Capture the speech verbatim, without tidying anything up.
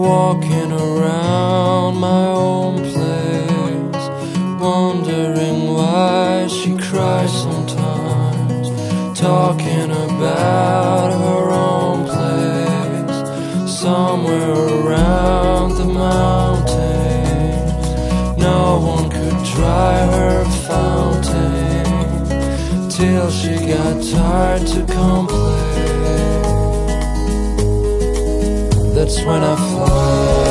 walking around my own place, wondering why she cries sometimes, talking about her own place, somewhere around the mountains. No one could dry her fountain till she got tired to complain. That's when I fly.